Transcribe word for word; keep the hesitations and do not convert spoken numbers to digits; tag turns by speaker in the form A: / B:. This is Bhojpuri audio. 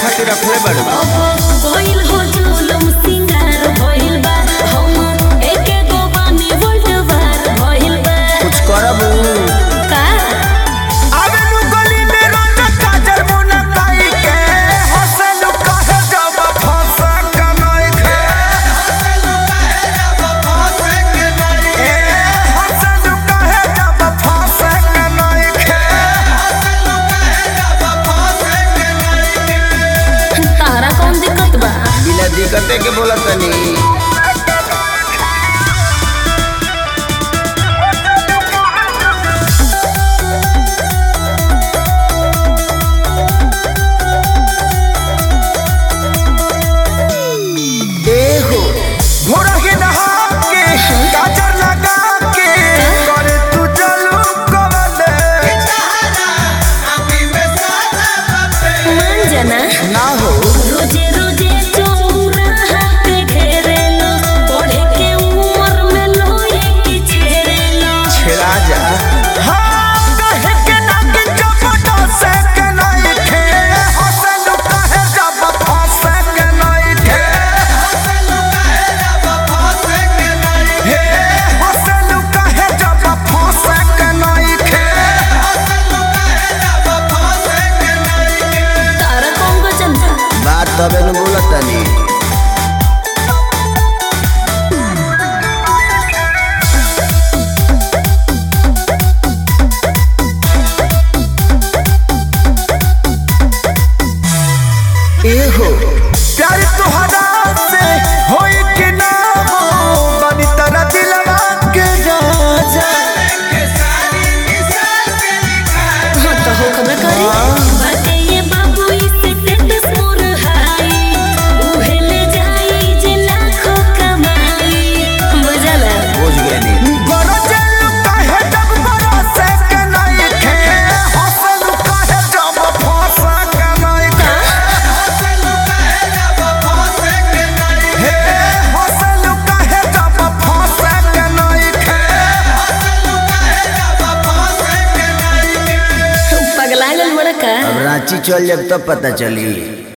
A: खातिर रखले बड़े
B: कोइल हो जुलम सिंगार भइल बा हम एके गो बानी वोल्टवार भइल बा
A: कुछ करब
B: का
A: आवे नु गली में रोज काजल मुना काई के हसल काहे जब फंसा कमाई के हसल काहे जब फंसा कमाई के
B: तारा कौन दिक्कत बा
A: बिना दिक्कते के बोला तनी ना हो
B: रोजे रोजे चौराहा पे घेरेलो पढ़े के उम्र में लोए की छेड़ेलो
A: छेड़ा जा हां कहे के ना कि चपटा से के नहीं थे हसन कहे जब फंसे के नहीं थे हसन कहे जब फंसे के नहीं थे हसन कहे जब फंसे के नहीं थे हसन कहे जब फंसे के नहीं थे
B: तारा कौन को जनता
A: बात तबे न बोलतनी एहो प्यार तोहरा से होई कि ना हो बनी तेरा दिलवा के राजा के सारी मिसाल के लिखा
B: हां तो हो खबर करी बाटे ये बाबू इसे टेटस मोर हाई उहे ले जाई जे लाखों कमाई बजाला
A: बुझ गनी गरजल काहे जब बरसे के नहीं थे हसन काहे जब फंसा के नहीं थे हसन काहे जब फंसे के नहीं थे हसन काहे जब फंसे के नहीं थे हसन काहे जब फंसे के नहीं थे
B: पगला गल बड़ा का
A: अब रांची चल जब तब पता चली।